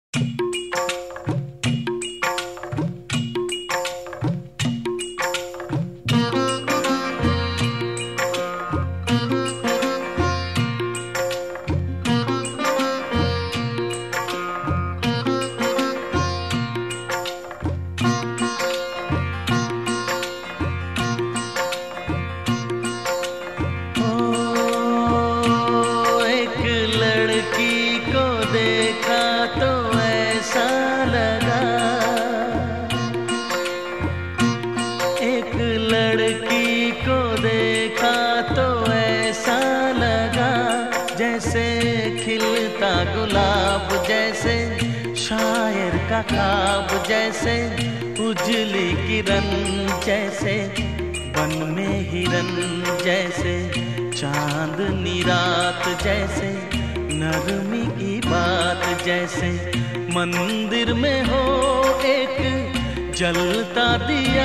लड़की को देखा तो ऐसा लगा जैसे खिलता गुलाब, जैसे शायर का ख्वाब, जैसे उजली किरण, जैसे बन में हिरन, जैसे चांदनी रात, जैसे नरमी की बात, जैसे मंदिर में हो एक जलता दिया।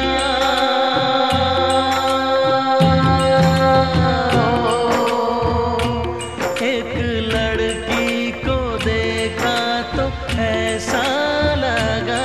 एक लड़की को देखा तो ऐसा लगा।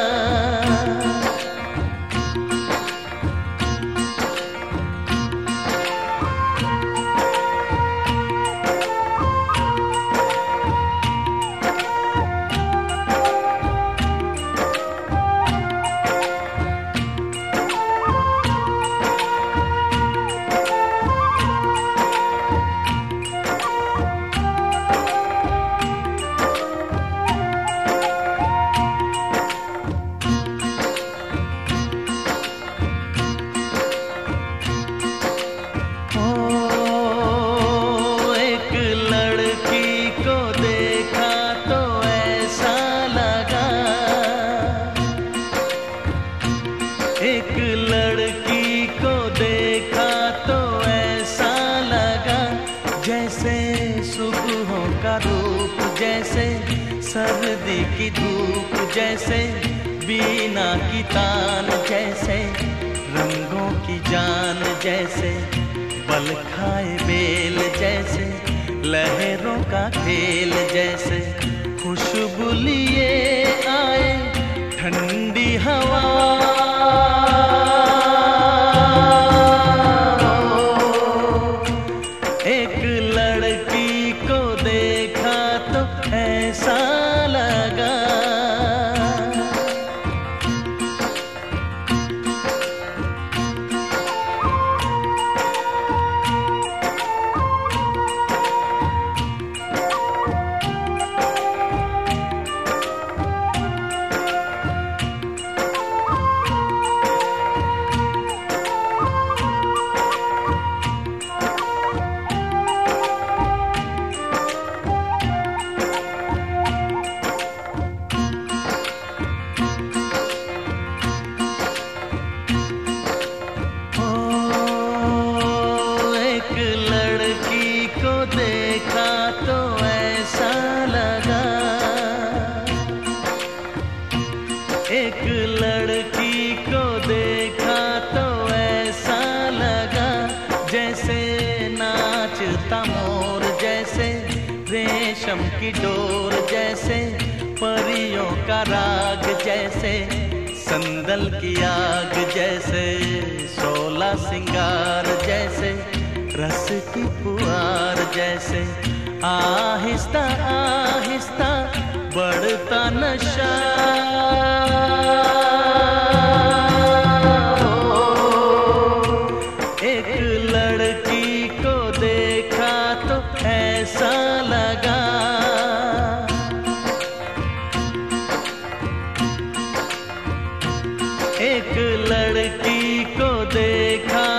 एक लड़की को देखा तो ऐसा लगा जैसे सुबहों का रूप, जैसे सर्दी की धूप, जैसे बीना की तान, जैसे रंगों की जान, जैसे बल खाए बेल, जैसे लहरों का खेल, जैसे खुशबू लिए आए ठंडी हवा। एक लड़की को देखा तो ऐसा लगा। देखा तो ऐसा लगा। एक लड़की को देखा तो ऐसा लगा जैसे नाचता मोर, जैसे रेशम की डोर, जैसे परियों का राग, जैसे संदल की आग, जैसे 16 सिंगार, जैसे रस की फुहार, जैसे आहिस्ता आहिस्ता बढ़ता नशा। एक लड़की को देखा तो ऐसा लगा। एक लड़की को देखा